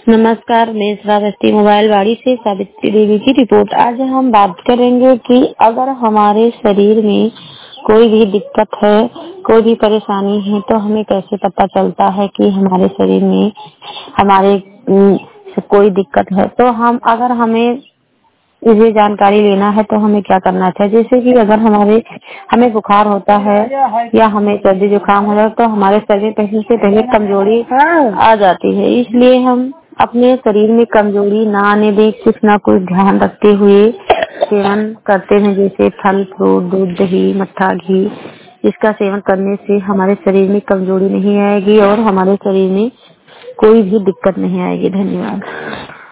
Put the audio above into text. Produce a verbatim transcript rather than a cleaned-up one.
नमस्कार, मैं श्रावस्ती मोबाइल वाड़ी से सावित्री देवी की रिपोर्ट। आज हम बात करेंगे कि अगर हमारे शरीर में कोई भी दिक्कत है, कोई भी परेशानी है, तो हमें कैसे पता चलता है कि हमारे शरीर में हमारे कोई दिक्कत है। तो हम अगर हमें इसे जानकारी लेना है तो हमें क्या करना चाहिए। जैसे कि अगर हमारे हमें बुखार होता है या हमें सर्दी जुकाम हो जाए तो हमारे शरीर पहले से पहले कमजोरी आ जाती है। इसलिए हम अपने शरीर में कमजोरी ना आने दें, कुछ ना कुछ ध्यान रखते हुए सेवन करते हैं। जैसे फल फ्रूट, दूध, दही, मट्ठा, घी, इसका सेवन करने से हमारे शरीर में कमजोरी नहीं आएगी और हमारे शरीर में कोई भी दिक्कत नहीं आएगी। धन्यवाद।